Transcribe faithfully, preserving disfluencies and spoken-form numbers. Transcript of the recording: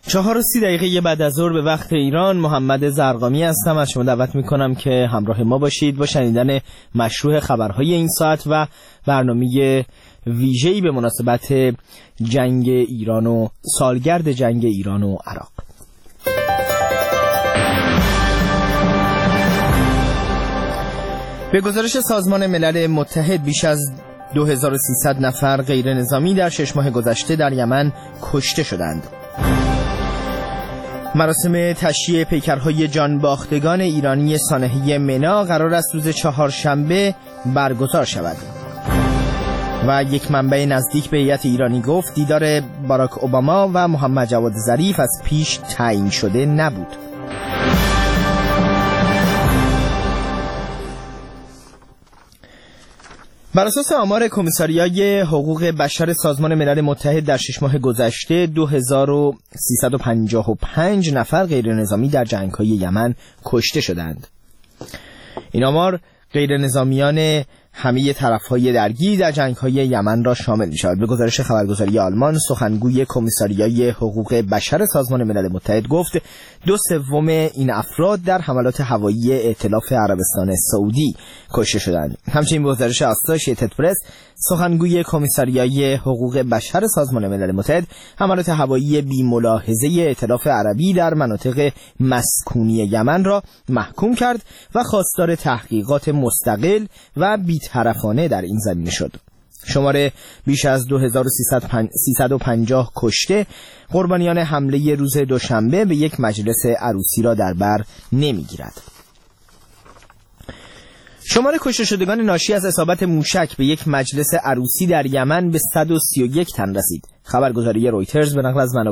چهار و سی دقیقه بعد از ظهر به وقت ایران، محمد زرقامی هستم. از شما دعوت میکنم که همراه ما باشید با شنیدن مشروع خبرهای این ساعت و برنامه ویژه‌ای به مناسبت جنگ ایران و سالگرد جنگ ایران و عراق. به گزارش سازمان ملل متحد بیش از دو هزار و سیصد نفر غیر نظامی در شش ماه گذشته در یمن کشته شدند. مراسم تشییع پیکرهای جانباختگان ایرانی سانحه منا قرار است روز چهارشنبه برگزار شود. و یک منبع نزدیک به هیئت ایرانی گفت دیدار باراک اوباما و محمد جواد ظریف از پیش تعیین شده نبود. بر اساس آمار کمیساریای حقوق بشر سازمان ملل متحد در شش ماه گذشته دو هزار و سیصد و پنجاه و پنج نفر غیر نظامی در جنگ‌های یمن کشته شدند. این آمار غیر نظامیان همه طرف‌های درگیر در جنگ‌های یمن را شامل می‌شود. به گزارش خبرگزاری آلمان، سخنگوی کمیساریای حقوق بشر سازمان ملل متحد گفت دو سوم این افراد در حملات هوایی ائتلاف عربستان سعودی کشته شدند. همچنین به گزارش آسوشیتد پرس، سخنگوی کمیساریای حقوق بشر سازمان ملل متحد حملات هوایی بی‌ملاحظه ائتلاف عربی در مناطق مسکونی یمن را محکوم کرد و خواستار تحقیقات مستقل و بی‌طرفانه در این زمینه شد. شماره بیش از دو هزار و سیصد و پنجاه کشته قربانیان حمله روز دوشنبه به یک مجلس عروسی را در بر نمی‌گیرد. شمار کشته شدگان ناشی از اصابت موشک به یک مجلس عروسی در یمن به صد و سی و یک تن رسید. خبرگزاری رویترز به نقل از منابع